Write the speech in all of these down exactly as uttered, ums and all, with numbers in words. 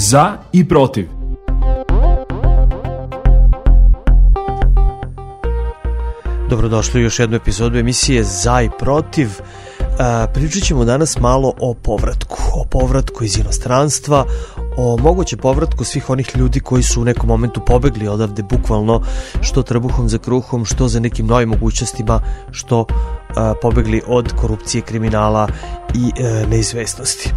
Za i protiv. Dobrodošli u još jednu epizodu emisije Za i protiv. Pričat ćemo danas malo o povratku, o povratku iz inostranstva, o moguće povratku svih onih ljudi koji su u nekom momentu pobegli odavde, bukvalno, što trbuhom za kruhom, što za nekim novim mogućnostima, što a, pobegli od korupcije, kriminala i e, neizvesnosti.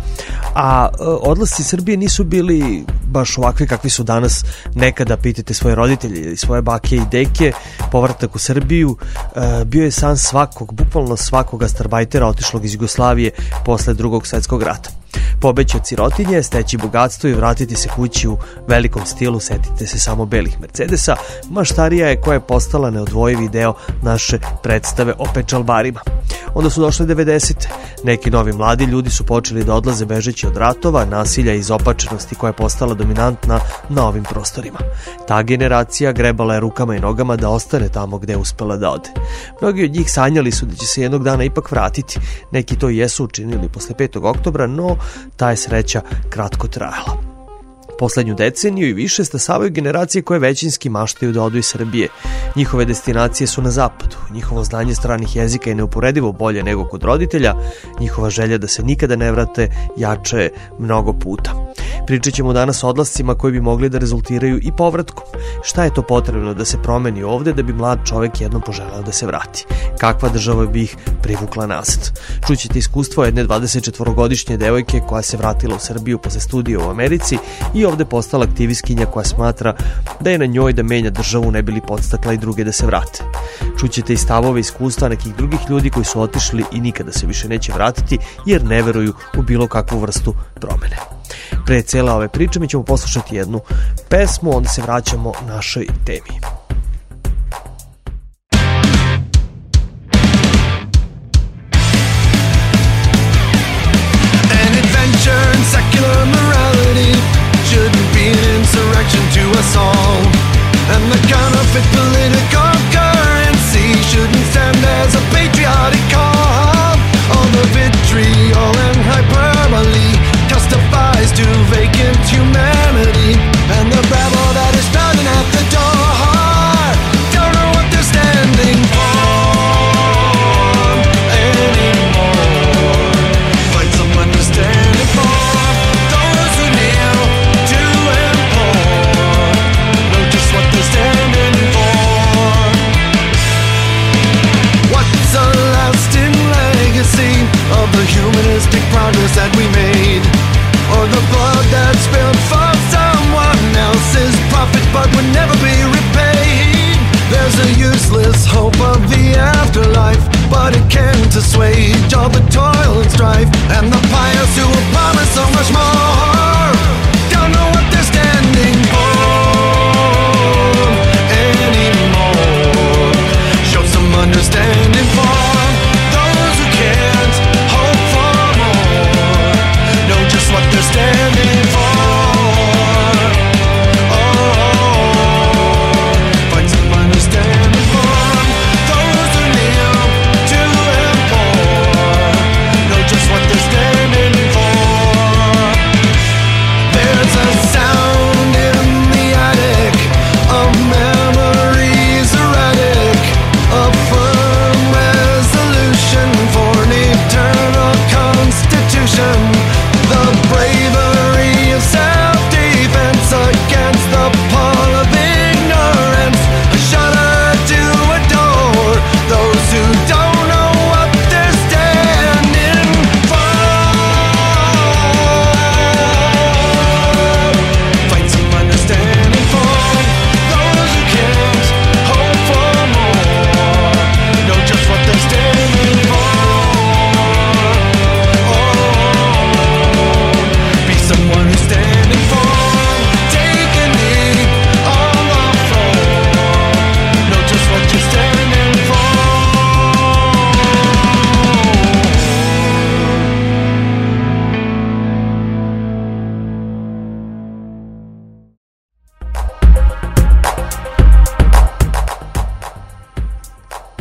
A e, odlasci Srbije nisu bili baš ovakvi kakvi su danas. Nekada pitajte svoje roditelje ili svoje bake i deke. Povratak u Srbiju e, bio je san svakog, bukvalno svakog gastarbajtera otišlog iz Jugoslavije posle drugog svetskog rata. Pobeći od sirotinje, steći bogatstvo i vratiti se kući u velikom stilu. Setite se samo belih Mercedesa. Maštarija je koja je postala neodvojivi deo naše predstave o pečalbarima. Onda su došle devedesete. Neki novi mladi ljudi su počeli da odlaze bežeći od ratova, nasilja i izopačenosti koja je postala dominantna na ovim prostorima. Ta generacija grebala je rukama i nogama da ostane tamo gde je uspela da ode. Mnogi od njih sanjali su da će se jednog dana ipak vratiti. Neki to jesu učinili posle petog oktobra, no ta je sreća kratko trajala. Poslednju deceniju i više stasavaju generacije koje većinski maštaju da odu iz Srbije. Njihove destinacije su na zapadu, njihovo znanje stranih jezika je neuporedivo bolje nego kod roditelja, njihova želja da se nikada ne vrate jače je mnogo puta. Pričat ćemo danas o odlascima koji bi mogli da rezultiraju i povratkom. Šta je to potrebno da se promeni ovde da bi mlad čovek jednom poželao da se vrati? Kakva država bi ih privukla nazad? Čućete iskustvo jedne dvadesetčetvorogodišnje devojke koja se vratila u Srbiju posle studija u Americi i ovde postala aktivistkinja koja smatra da je na njoj da menja državu ne bi li podstakla i druge da se vrate. Čućete i stavove iskustva nekih drugih ljudi koji su otišli i nikada se više neće vratiti jer ne veruju u bilo kakvu vrstu promene. Pre cele ove priče mi ćemo poslušati jednu pesmu, onda se vraćamo našoj temi. An adventure in secular morality shouldn't be an insurrection to us all. And the counterfeit political currency shouldn't stand as a patriotic call. All the vitriol and hyperbole testifies to vacant humanity and the babble that is pounding at the door.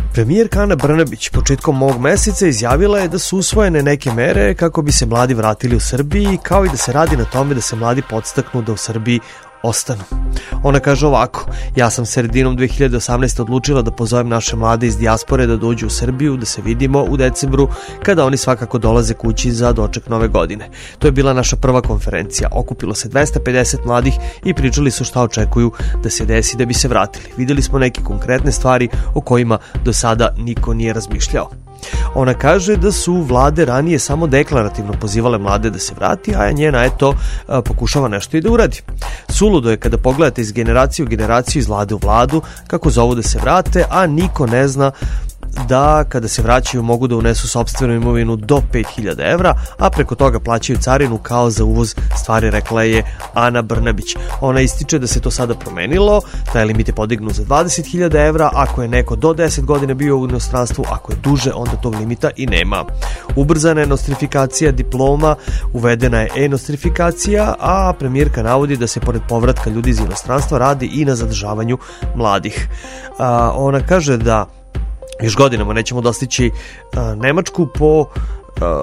Premijerka Ana Brnabić početkom ovog meseca izjavila je da su usvojene neke mere kako bi se mladi vratili u Srbiji, kao i da se radi na tome da se mladi podstaknu da u Srbiji ostanu. Ona kaže ovako: ja sam sredinom dve hiljade osamnaeste. odlučila da pozovem naše mlade iz dijaspore da dođu u Srbiju, da se vidimo u decembru, kada oni svakako dolaze kući za doček nove godine. To je bila naša prva konferencija. Okupilo se dvesta pedeset mladih i pričali su šta očekuju da se desi da bi se vratili. Videli smo neke konkretne stvari o kojima do sada niko nije razmišljao. Ona kaže da su vlade ranije samo deklarativno pozivale mlade da se vrati, a njena eto pokušava nešto i da uradi. Suludo je kada pogledate iz generacije u generaciju, iz vlade u vladu, kako zovu da se vrate, a niko ne zna da kada se vraćaju mogu da unesu sopstvenu imovinu do pet hiljada evra, a preko toga plaćaju carinu kao za uvoz stvari, rekla je Ana Brnabić. Ona ističe da se to sada promenilo, taj limit je podignut za dvadeset hiljada evra, ako je neko do deset godina bio u inostranstvu, ako je duže, onda tog limita i nema. Ubrzana je nostrifikacija diploma, uvedena je e-nostrifikacija, a premijerka navodi da se pored povratka ljudi iz inostranstva radi i na zadržavanju mladih. A, ona kaže da još godinama nećemo dostići a, Nemačku po a,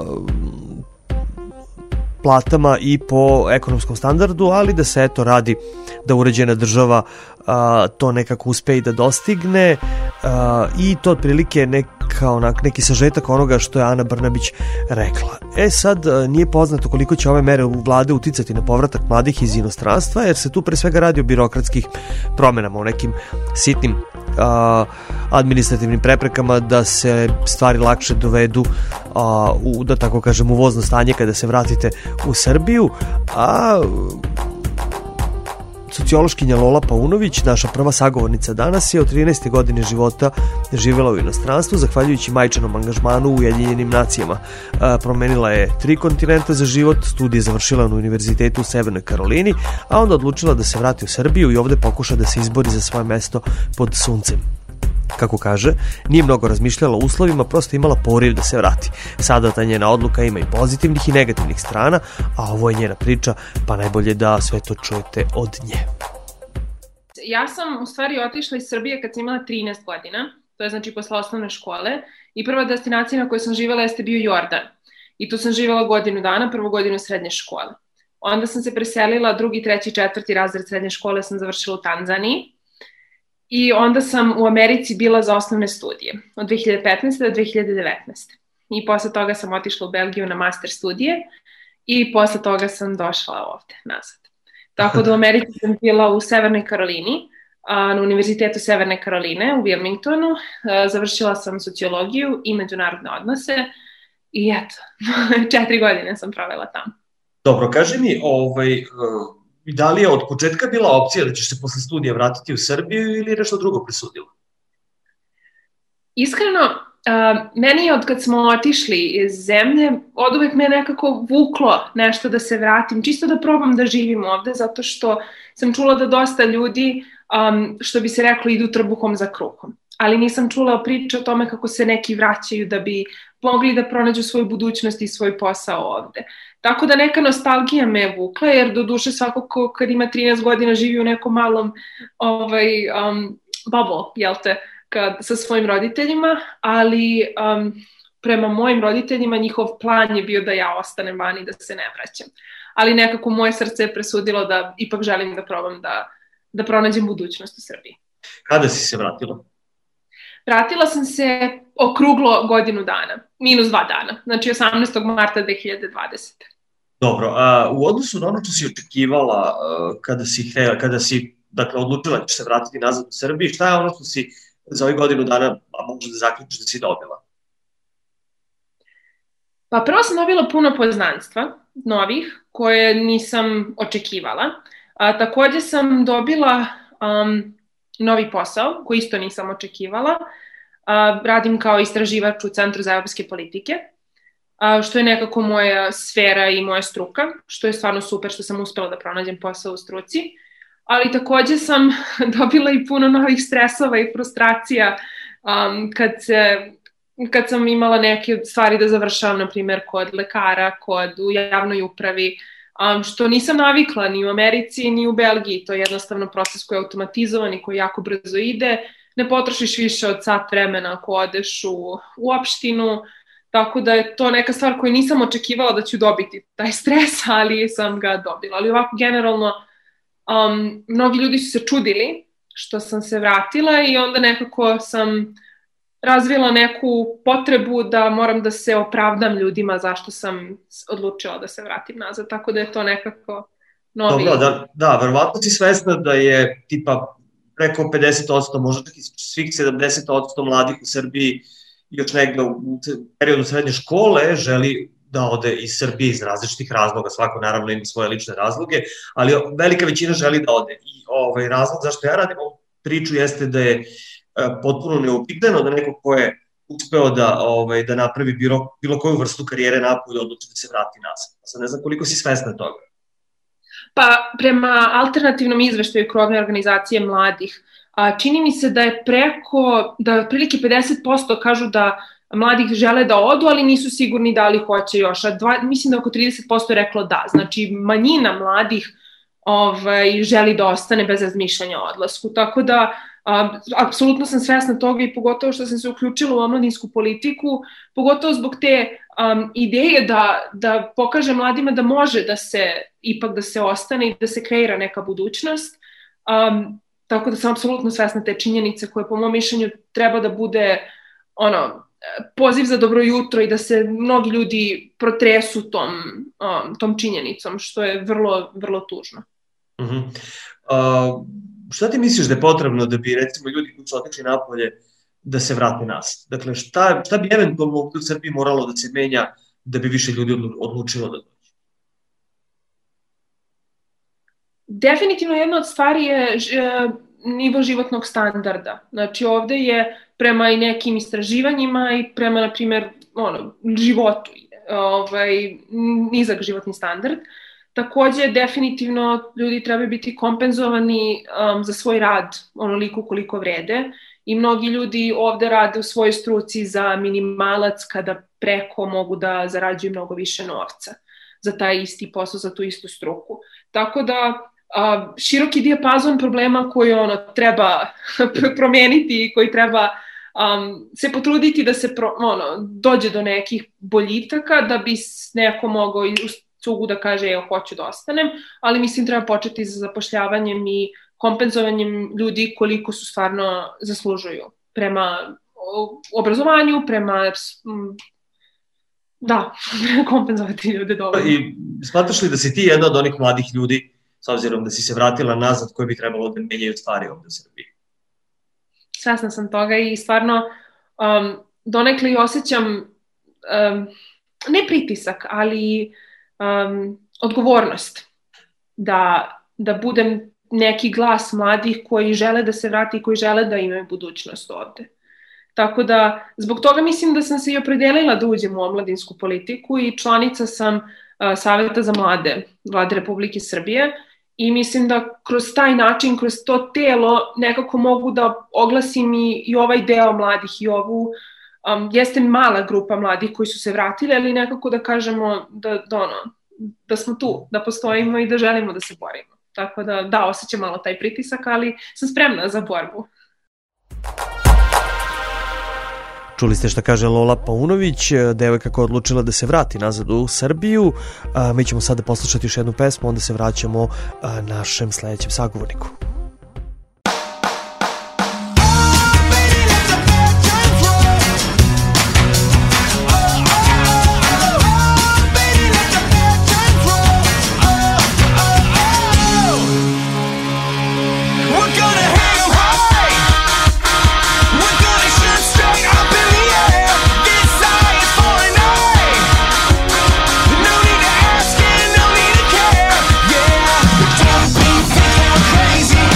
platama i po ekonomskom standardu, ali da se eto radi da uređena država a, to nekako uspe i da dostigne a, i to otprilike neka, onak, neki sažetak onoga što je Ana Brnabić rekla. E sad, a, nije poznato koliko će ove mere u vlade uticati na povratak mladih iz inostranstva, jer se tu pre svega radi o birokratskih promenama, o nekim sitnim a, administrativnim preprekama da se stvari lakše dovedu a, u, da tako kažem, u vozno stanje kada se vratite u Srbiju, a sociološkinja Lola Paunović, naša prva sagovornica danas, je od trinaeste godine života živjela u inostranstvu, zahvaljujući majčinom angažmanu u Ujedinjenim nacijama. A, promenila je tri kontinenta za život, studije završila na univerzitetu u Severnoj Karolini, a onda odlučila da se vrati u Srbiju i ovde pokuša da se izbori za svoje mesto pod suncem. Kako kaže, nije mnogo razmišljala o uslovima, prosto imala poriv da se vrati. Sada ta njena odluka ima i pozitivnih i negativnih strana, a ovo je njena priča, pa najbolje da sve to čujete od nje. Ja sam u stvari otišla iz Srbije kad sam imala trinaest godina, to je znači posle osnovne škole, i prva destinacija na kojoj sam živjela jeste bio Jordan. I tu sam živjela godinu dana, prvu godinu srednje škole. Onda sam se preselila, drugi, treći, četvrti razred srednje škole sam završila u Tanzaniji. I onda sam u Americi bila za osnovne studije, od dve hiljade petnaeste do dve hiljade devetnaeste. I posle toga sam otišla u Belgiju na master studije i posle toga sam došla ovde nazad. Tako da u Americi sam bila u Severnoj Karolini, na Univerzitetu Severne Karoline u Wilmingtonu. Završila sam sociologiju i međunarodne odnose i eto, četiri godine sam provela tamo. Dobro, kaži mi, ovaj... I da li je od početka bila opcija da ćeš se posle studija vratiti u Srbiju ili je nešto drugo presudilo? Iskreno, uh, meni je od kad smo otišli iz zemlje, od uvek me nekako vuklo nešto da se vratim, čisto da probam da živim ovde, zato što sam čula da dosta ljudi, um, što bi se reklo, idu trbuhom za kruhom. Ali nisam čula priče o tome kako se neki vraćaju da bi mogli da pronađu svoju budućnost i svoj posao ovde. Tako da neka nostalgija me je vukla, jer do duše svako ko kad ima trinaest godina živi u nekom malom ovaj, um, bubble, jel te, kad, sa svojim roditeljima, ali um, prema mojim roditeljima njihov plan je bio da ja ostanem vani, da se ne vraćam. Ali nekako moje srce je presudilo da ipak želim da probam da, da pronađem budućnost u Srbiji. Kada si se vratila? Vratila sam se okruglo godinu dana, minus dva dana, znači osamnaestog marta dve hiljade dvadesete. Dobro, a u odnosu na ono što si očekivala kada si, kada si dakle, odlučila da će se vratiti nazad u Srbiji, šta je ono što si za ovih godinu dana, a možda da zaključiš da si dobila? Pa prvo sam dobila puno poznanstva novih koje nisam očekivala. A, takođe sam dobila um, novi posao koji isto nisam očekivala. A, radim kao istraživač u Centru za evropske politike, a, što je nekako moja sfera i moja struka, što je stvarno super što sam uspela da pronađem posao u struci. Ali takođe sam dobila i puno novih stresova i frustracija um, kad, se, kad sam imala neke stvari da završavam, na primjer, kod lekara, kod u javnoj upravi, um, što nisam navikla ni u Americi, ni u Belgiji. To je jednostavno proces koji je automatizovan i koji jako brzo ide. ne potrošiš više od sat vremena ako odeš u, u opštinu, tako da je to neka stvar koju nisam očekivala da ću dobiti taj stres, ali sam ga dobila. Ali ovako generalno, um, mnogi ljudi su se čudili što sam se vratila i onda nekako sam razvila neku potrebu da moram da se opravdam ljudima zašto sam odlučila da se vratim nazad, tako da je to nekako novi... Dobro, da, da, verovatno si svesna da je tipa preko pedeset posto, možda čak i svih sedamdeset posto mladih u Srbiji još negde u periodu srednje škole želi da ode iz Srbije iz različitih razloga, svako naravno ima svoje lične razloge, ali velika većina želi da ode. I ovaj, razlog zašto ja radim ovu priču jeste da je potpuno neupitano da neko ko je uspeo da, ovaj, da napravi bilo, bilo koju vrstu karijere napolje odluči da se vrati nazad. Sad ne znam koliko si svesna toga. Pa prema alternativnom izveštaju krovne organizacije mladih, a, čini mi se da je preko, da prilike pedeset posto kažu da mladih žele da odu, ali nisu sigurni da li hoće još. A dva, mislim da oko trideset posto je reklo da. Znači manjina mladih ovaj, želi da ostane bez razmišljanja o odlasku. Tako da a, apsolutno sam svesna toga i pogotovo što sam se uključila u omladinsku politiku, pogotovo zbog te um, ideje da, da pokaže mladima da može da se, ipak da se ostane i da se kreira neka budućnost. Um, tako da sam apsolutno svesna te činjenice koje po mom mišljenju treba da bude ono, poziv za dobro jutro i da se mnogi ljudi protresu tom, um, tom činjenicom, što je vrlo, vrlo tužno. Uh-huh. Uh, šta ti misliš da je potrebno da bi, recimo, ljudi koji su otišli napolje da se vrate nas? Dakle, šta, šta bi eventualno u Srbiji moralo da se menja da bi više ljudi odlučilo da dođe? Definitivno jedna od stvari je nivo životnog standarda. Znači ovde je prema i nekim istraživanjima i prema, na primjer, ono, životu ovaj, nizak životni standard. Takođe, definitivno ljudi trebaju biti kompenzovani um, za svoj rad onoliko koliko vrede i mnogi ljudi ovde rade u svojoj struci za minimalac kada preko mogu da zarađuju mnogo više novca za taj isti posao, za tu istu struku. Tako da a, široki dijapazon problema koji ono treba promeniti i koji treba um, se potruditi da se pro, ono, dođe do nekih boljitaka da bi neko mogao u cugu da kaže evo hoću da ostanem, ali mislim treba početi sa zapošljavanjem i kompenzovanjem ljudi koliko su stvarno zaslužuju prema obrazovanju, prema da, kompenzovati ljude dovoljno. I smatraš li da si ti jedna od onih mladih ljudi, s obzirom da si se vratila nazad, koji bi trebalo da menjaju stvari ovde u Srbiji? Svesna sam toga i stvarno um, donekle i osjećam um, ne pritisak, ali um, odgovornost da, da budem neki glas mladih koji žele da se vrati i koji žele da imaju budućnost ovde. Tako da, zbog toga mislim da sam se i opredelila da uđem u omladinsku politiku i članica sam uh, Saveta za mlade Vlade Republike Srbije i mislim da kroz taj način, kroz to telo nekako mogu da oglasim i, i ovaj deo mladih i ovu, um, jeste mala grupa mladih koji su se vratili, ali nekako da kažemo da, da, ono, da smo tu, da postojimo i da želimo da se borimo. Tako da, da, osjećam malo taj pritisak, ali sam spremna za borbu. Čuli ste šta kaže Lola Paunović, devojka koja je odlučila da se vrati nazad u Srbiju. Mi ćemo sada poslušati još jednu pesmu, onda se vraćamo našem sledećem sagovorniku. Crazy.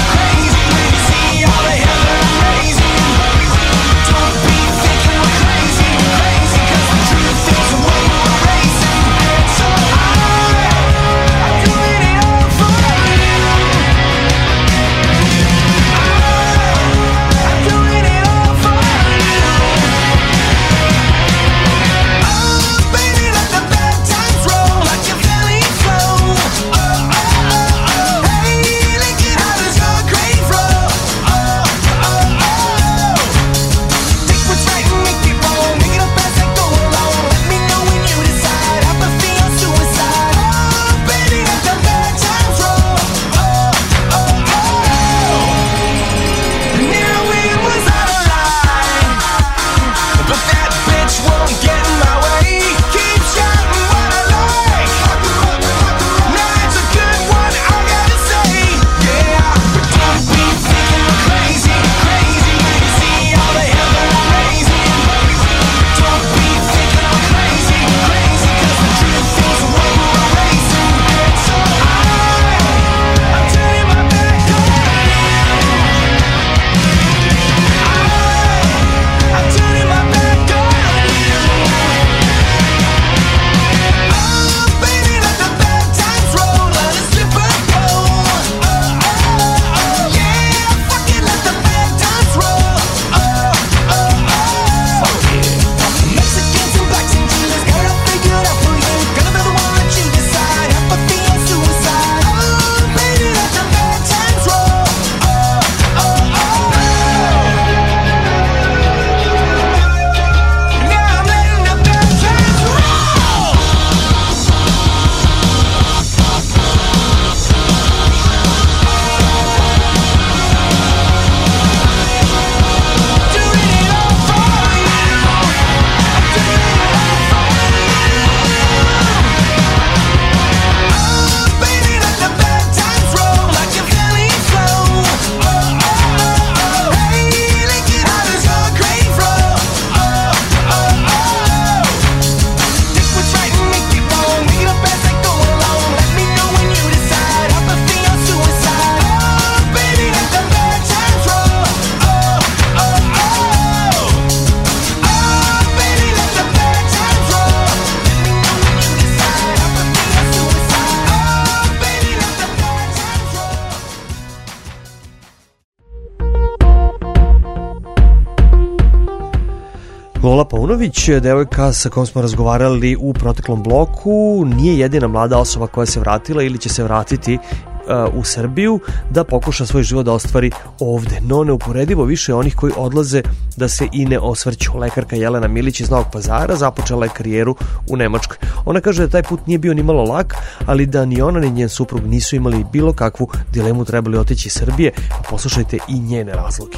Lola Paunović, devojka sa kojom smo razgovarali u proteklom bloku, nije jedina mlada osoba koja se vratila ili će se vratiti u Srbiju da pokuša svoj život da ostvari ovde, no neuporedivo više onih koji odlaze da se i ne osvrću. Lekarka Jelena Milić iz Novog Pazara započela je karijeru u Nemačkoj. Ona kaže da taj put nije bio ni malo lak, ali da ni ona ni njen suprug nisu imali bilo kakvu dilemu, trebali otići iz Srbije, pa poslušajte i njene razloge.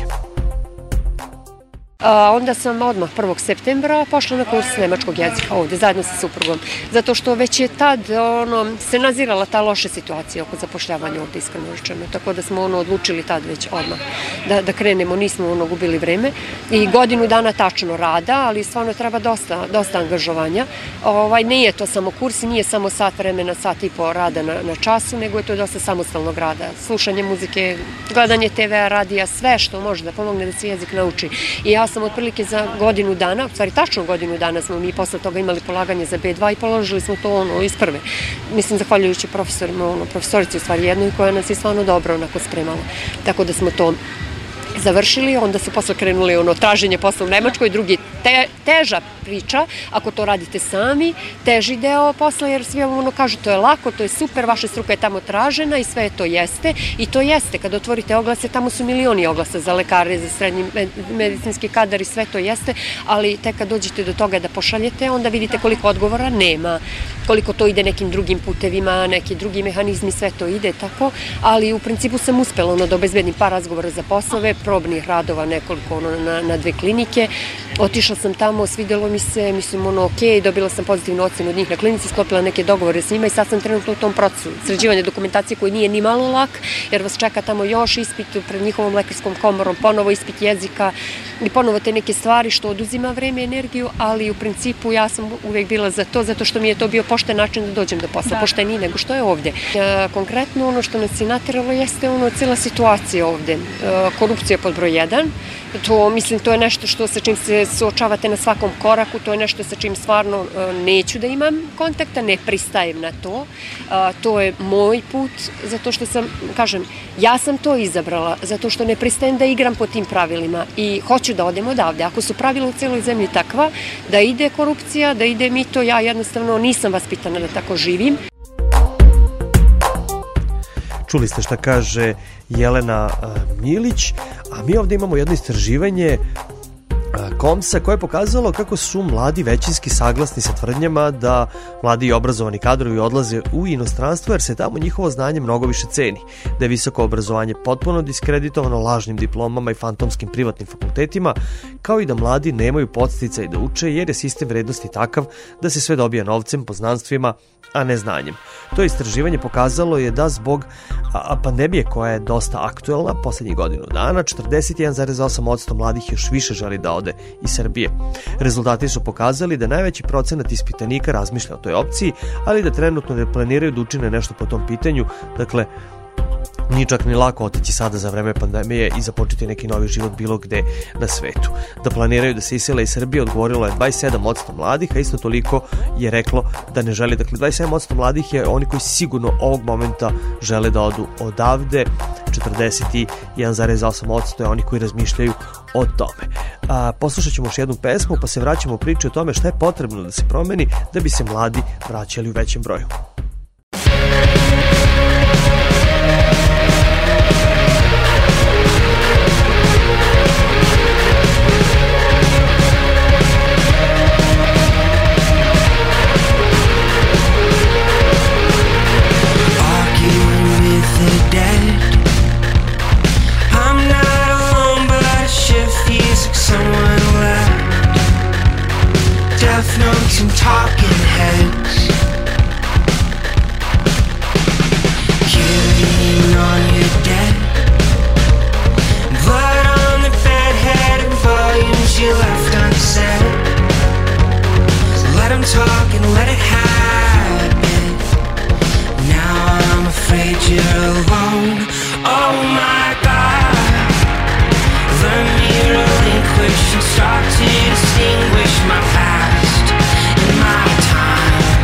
A onda sam odmah prvog septembra pošla na kurs nemačkog jezika ovde, zajedno sa suprugom. Zato što već je tad ono, se nazirala ta loša situacija oko zapošljavanja ovde, iskreno rečeno. Tako da smo ono, odlučili tad već odmah da, da krenemo, nismo ono, gubili vreme. I godinu dana tačno rada, ali stvarno treba dosta, dosta angažovanja. Ovaj, nije to samo kurs i nije samo sat vremena, sat i po rada na, na času, nego je to dosta samostalnog rada. Slušanje muzike, gledanje te ve a, radija, sve što može da pomogne da se jezik nauči. I ja sam otprilike za godinu dana, u stvari tačno godinu dana smo mi posle toga imali polaganje za be dva i položili smo to ono iz prve. Mislim, zahvaljujući profesorima, ono, profesorici u stvari jednoj koja nas je stvarno dobro onako spremala. Tako da smo to završili, onda su posle krenuli ono traženje posla u Nemačkoj, drugi te, teža priča, ako to radite sami, teži deo posla, jer svi ono kažu to je lako, to je super, vaša struka je tamo tražena i sve to jeste, i to jeste, kada otvorite oglase, tamo su milioni oglasa za lekare, za srednji medicinski kadar i sve to jeste, ali tek kad dođete do toga da pošaljete, onda vidite koliko odgovora nema, koliko to ide nekim drugim putevima, neki drugi mehanizmi, sve to ide tako, ali u principu sam uspela ono da obezbedim par razgovora za poslove, probnih radova nekoliko ono, na, na dve klinike. Otišla sam tamo, svidjelo mi se, mislim ono ok, dobila sam pozitivnu ocenu od njih na klinici, sklopila neke dogovore s njima i sad sam trenutno u tom procesu sređivanja dokumentacije koji nije ni malo lak, jer vas čeka tamo još ispit pred njihovom lekarskom komorom, ponovo ispit jezika i ponovo te neke stvari što oduzima vreme i energiju, ali u principu ja sam uvek bila za to, zato što mi je to bio pošten način da dođem do posla, pošteniji nego što je ovde. E, konkretno ono što nas je nateralo jeste ono cijela situacija ovde. E, korupcija pod broj jedan, to mislim to je nešto što sa čim se suočavate na svakom koraku, to je nešto sa čim stvarno e, neću da imam kontakta, ne pristajem na to. E, to je moj put, zato što sam, kažem, ja sam to izabrala, zato što ne pristajem da igram po tim pravilima i hoću da odem odavde. Ako su pravila u celoj zemlji takva, da ide korupcija, da ide mito, ja jednostavno nisam vaspitana da tako živim. Čuli ste šta kaže Jelena Milić, a mi ovde imamo jedno istraživanje Komsa koje je pokazalo kako su mladi većinski saglasni sa tvrdnjama da mladi i obrazovani kadrovi odlaze u inostranstvo jer se tamo njihovo znanje mnogo više ceni, da je visoko obrazovanje potpuno diskreditovano lažnim diplomama i fantomskim privatnim fakultetima, kao i da mladi nemaju podsticaj da uče jer je sistem vrednosti takav da se sve dobija novcem, poznanstvima, a ne znanjem. To istraživanje pokazalo je da zbog a, pandemije koja je dosta aktuelna poslednjih godinu dana, četrdeset jedan zarez osam posto mladih još više želi da ode iz Srbije. Rezultati su pokazali da najveći procenat ispitanika razmišlja o toj opciji, ali da trenutno ne planiraju da učine nešto po tom pitanju, dakle nije čak ni lako otići sada za vreme pandemije i započeti neki novi život bilo gde na svetu. Da planiraju da se isele iz Srbije odgovorilo je dvadeset sedam posto mladih, a isto toliko je reklo da ne žele. Dakle, dvadeset sedam posto mladih je oni koji sigurno ovog momenta žele da odu odavde, četrdeset jedan zarez osam posto je oni koji razmišljaju o tome. A, poslušat ćemo još jednu pesmu pa se vraćamo u priče o tome šta je potrebno da se promeni da bi se mladi vraćali u većem broju. Notes and talking heads, killing on your dead, blood on the bed, head and volumes you left unsaid. Let them talk and let it happen. Now I'm afraid you're alone. Oh my God, let me relinquish and start to distinguish my past. My time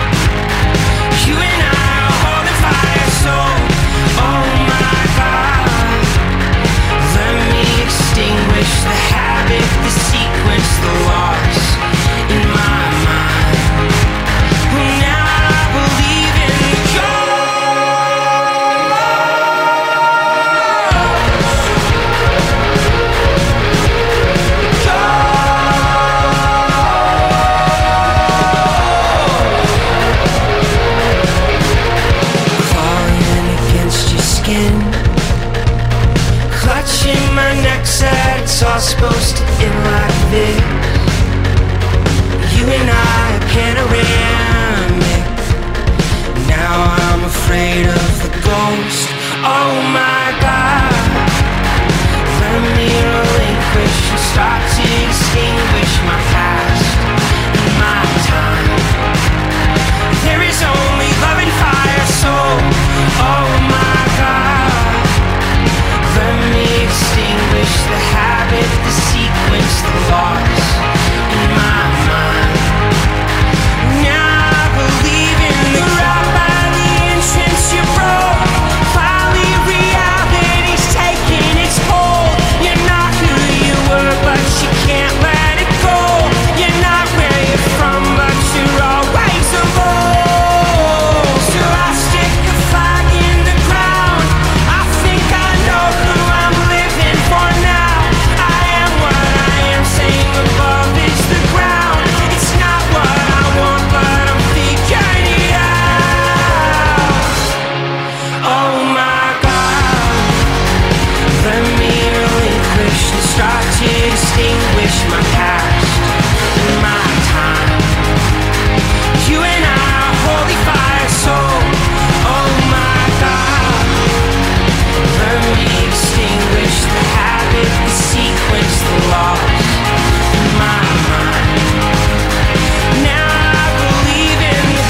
supposed to end like this. You and I are panoramic. Now I'm afraid of the ghost. Oh my God. Let me relinquish and start to extinguish my past and my time. There is only love and fire, so oh my God. Let me extinguish the habit, the sequence, the loss in my mind. Now I believe in the crowd by the entrance you broke. Finally reality's taking its hold. You're not who you were, but you can't let it go. You're not where you're from, but you're always alone. So I stick a flag in the ground. I think I know who I'm living for now. I am what I am, saying above is the ground. It's not what I want, but I'm figuring it out. Oh my God. Let me relinquish and start to extinguish my past and my time. You and I are holy fire, so oh my God. Let me extinguish the habit, the sequence, the loss in my mind. Now I believe in the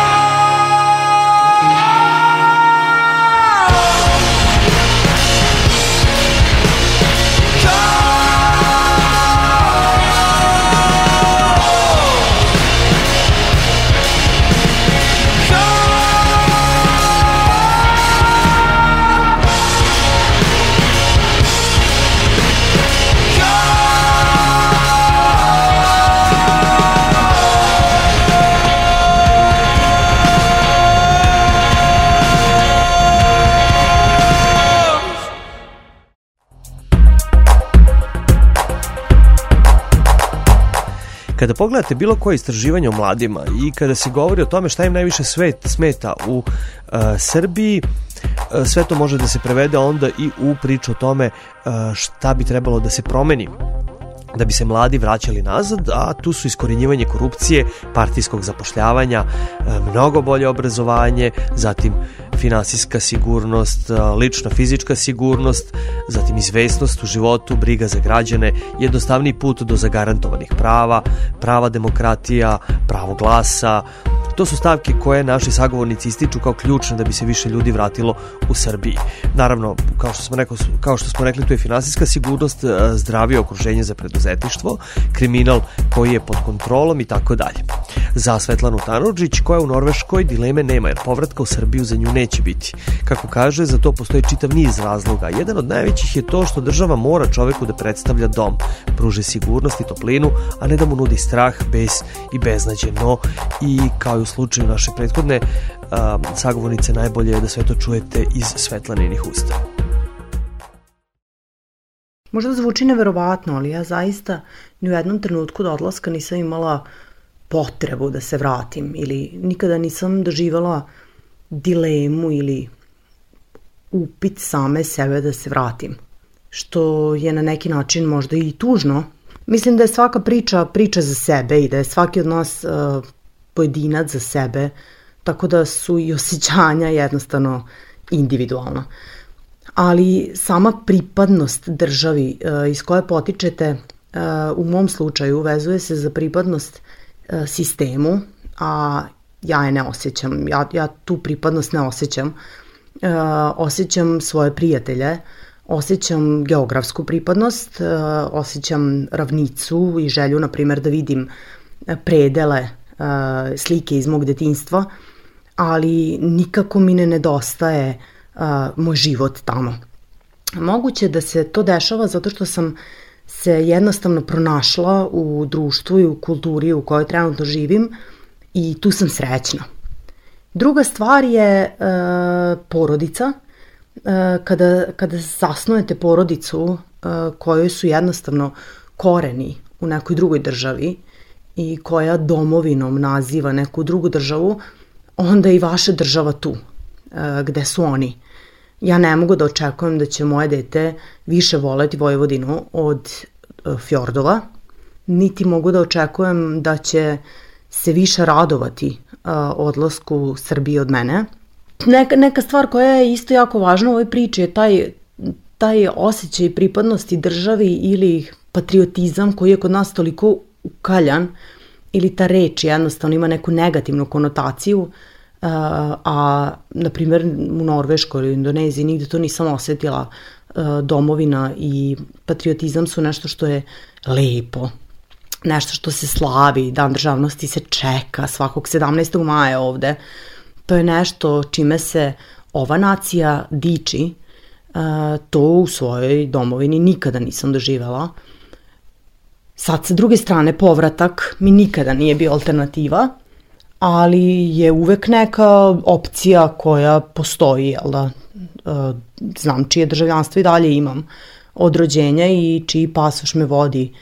Kada pogledate bilo koje istraživanje o mladima i kada se govori o tome šta im najviše svet smeta u uh, Srbiji, uh, sve to može da se prevede onda i u priču o tome uh, šta bi trebalo da se promeni da bi se mladi vraćali nazad, a tu su iskorjenjivanje korupcije, partijskog zapošljavanja, mnogo bolje obrazovanje, zatim finansijska sigurnost, lična fizička sigurnost, zatim izvesnost u životu, briga za građane, jednostavniji put do zagarantovanih prava, prava demokratija, pravo glasa. To su stavke koje naši sagovornici ističu kao ključne da bi se više ljudi vratilo u Srbiji. Naravno, kao što smo rekli, kao što smo rekli tu je finansijska sigurnost, zdravije okruženje za preduzetništvo, kriminal koji je pod kontrolom i tako dalje. Za Svetlanu Tanurdžić, koja u Norveškoj, dileme nema jer povratka u Srbiju za nju neće biti. Kako kaže, za to postoji čitav niz razloga. Jedan od najvećih je to što država mora čoveku da predstavlja dom, pruži sigurnost i toplinu, a ne da mu nudi strah, bes i beznađe. No, i kao i u slučaju naše prethodne a, sagovornice, najbolje je da sve to čujete iz Svetlaninih usta. Možda zvuči neverovatno, ali ja zaista ni u jednom trenutku do odlaska nisam imala potrebu da se vratim ili nikada nisam doživjela dilemu ili upit same sebe da se vratim, što je na neki način možda i tužno. Mislim da je svaka priča priča za sebe i da je svaki od nas uh, pojedinac za sebe, tako da su i osjećanja jednostavno individualna. Ali sama pripadnost državi uh, iz koje potičete uh, u mom slučaju vezuje se za pripadnost uh, sistemu, a ja je ne osjećam, ja, ja tu pripadnost ne osjećam. Uh, osjećam svoje prijatelje, osjećam geografsku pripadnost, uh, osjećam ravnicu i želju, na primjer, da vidim predele uh, slike iz mog detinjstva, ali nikako mi ne nedostaje uh, moj život tamo. Moguće da se to dešava zato što sam se jednostavno pronašla u društvu i u kulturi u kojoj trenutno živim i tu sam srećna. Druga stvar je e, porodica. E, kada, kada zasnujete porodicu e, kojoj su jednostavno koreni u nekoj drugoj državi i koja domovinom naziva neku drugu državu, onda je i vaša država tu, e, gde su oni. Ja ne mogu da očekujem da će moje dete više voleti Vojvodinu od fjordova, niti mogu da očekujem da će se više radovati odlasku Srbije od mene. Neka, neka stvar koja je isto jako važna u ovoj priči je taj, taj osjećaj pripadnosti državi ili patriotizam koji je kod nas toliko ukaljan, ili ta reč jednostavno ima neku negativnu konotaciju, a, a na primjer u Norveškoj ili Indoneziji nigde to nisam osetila. Domovina i patriotizam su nešto što je lepo, nešto što se slavi, Dan državnosti se čeka svakog sedamnaestog maja ovde. To je nešto čime se ova nacija diči, to u svojoj domovini nikada nisam doživela. Sad, sa druge strane, povratak mi nikada nije bio alternativa, ali je uvek neka opcija koja postoji, jel da? Znam čije državljanstvo i dalje imam od rođenja i čiji pasoš me vodi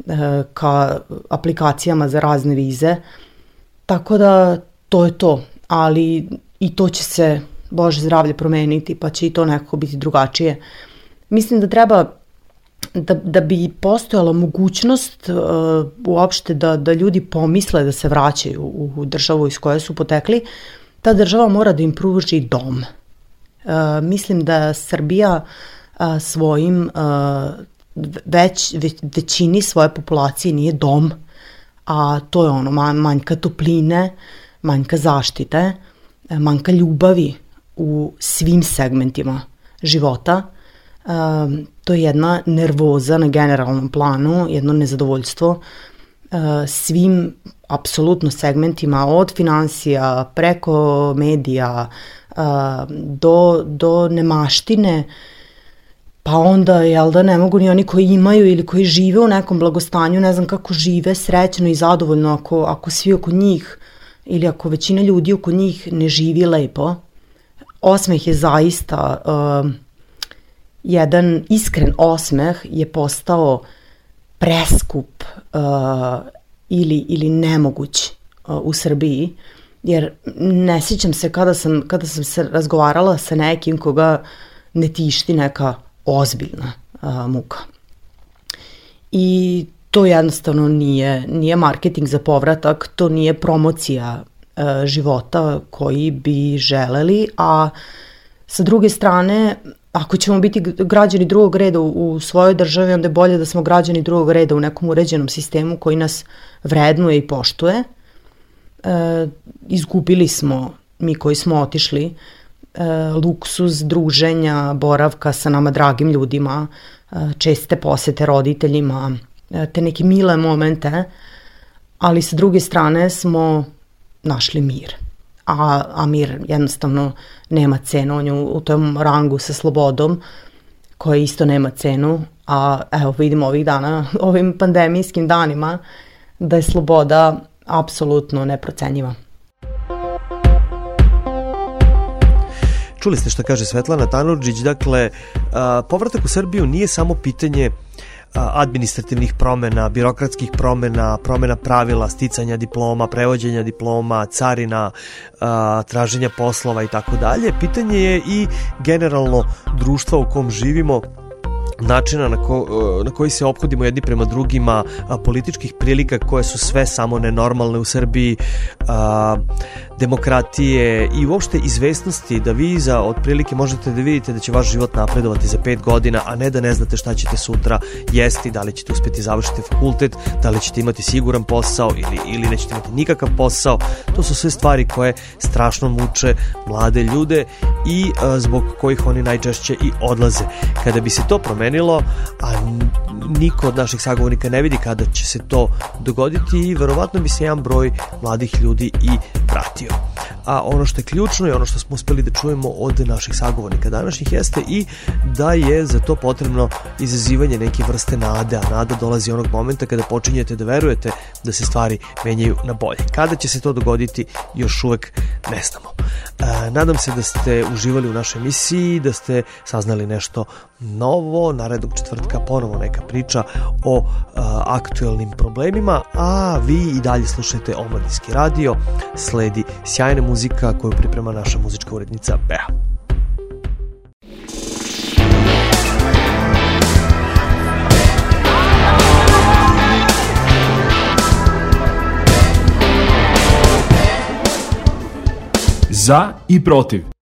ka aplikacijama za razne vize, tako da to je to, ali i to će se, Bože zdravlje, promeniti, pa će i to nekako biti drugačije. Mislim da treba, da, da bi postojala mogućnost uh, uopšte da, da ljudi pomisle da se vraćaju u, u državu iz koje su potekli, ta država mora da im pruži dom. Uh, mislim da Srbija uh, svojim uh, već, već, većini svoje populacije nije dom, a to je ono manjka topline, manjka zaštite, manjka ljubavi u svim segmentima života. Uh, to je jedna nervoza na generalnom planu, jedno nezadovoljstvo uh, svim apsolutno segmentima, od finansija preko medija uh, do, do nemaštine, pa onda, jel da, ne mogu ni oni koji imaju ili koji žive u nekom blagostanju, ne znam kako žive srećno i zadovoljno ako, ako svi oko njih ili ako većina ljudi oko njih ne živi lepo. Osmeh je zaista, uh, jedan iskren osmeh je postao preskup uh, ili, ili nemoguć uh, u Srbiji, jer ne sjećam se kada sam, kada sam se razgovarala sa nekim koga ne tišti neka ozbiljna uh, muka. I to jednostavno nije, nije marketing za povratak, to nije promocija uh, života koji bi želeli, a sa druge strane, ako ćemo biti građani drugog reda u, u svojoj državi, onda je bolje da smo građani drugog reda u nekom uređenom sistemu koji nas vrednuje i poštuje. E, izgubili smo, mi koji smo otišli, e, luksuz druženja, boravka sa nama dragim ljudima, e, česte posete roditeljima, e, te neke mile momente, ali sa druge strane smo našli mir. A, a mir jednostavno nema cenu, on je u, u tom rangu sa slobodom koja isto nema cenu, a evo vidimo ovih dana, ovim pandemijskim danima, da je sloboda apsolutno neprocenjiva. Čuli ste šta kaže Svetlana Tanurdžić, dakle, a, povratak u Srbiju nije samo pitanje administrativnih promena, birokratskih promena, promena pravila, sticanja diploma, prevođenja diploma, carina, traženja poslova i tako dalje. Pitanje je i generalno društva u kom živimo, načina na, ko, na koji se ophodimo jedni prema drugima, a, političkih prilika koje su sve samo nenormalne u Srbiji, a, demokratije i uopšte izvesnosti da vi za otprilike možete da vidite da će vaš život napredovati za pet godina, a ne da ne znate šta ćete sutra jesti, da li ćete uspjeti završiti fakultet, da li ćete imati siguran posao ili, ili nećete imati nikakav posao. To su sve stvari koje strašno muče mlade ljude i a, zbog kojih oni najčešće i odlaze. Kada bi se to promenilo, a niko od naših sagovornika ne vidi kada će se to dogoditi, i verovatno bi se jedan broj mladih ljudi i vratio. A ono što je ključno i ono što smo uspeli da čujemo od naših sagovornika današnjih jeste i da je za to potrebno izazivanje neke vrste nade, a nada dolazi onog momenta kada počinjete da verujete da se stvari menjaju na bolje. Kada će se to dogoditi, još uvek ne znamo. E, nadam se da ste uživali u našoj emisiji, da ste saznali nešto novo. Narednog četvrtka ponovo neka priča o a, aktuelnim problemima, a vi i dalje slušajte Omladinski radio. Sledi sjajna muzika koju priprema naša muzička urednica Bea. Za i protiv.